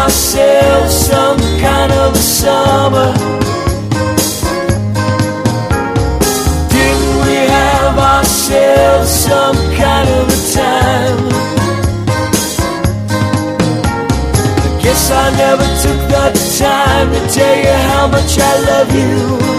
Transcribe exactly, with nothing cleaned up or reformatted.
ourselves some kind of a summer? Didn't we have ourselves some kind of a time? I guess I never took the time to tell you how much I love you.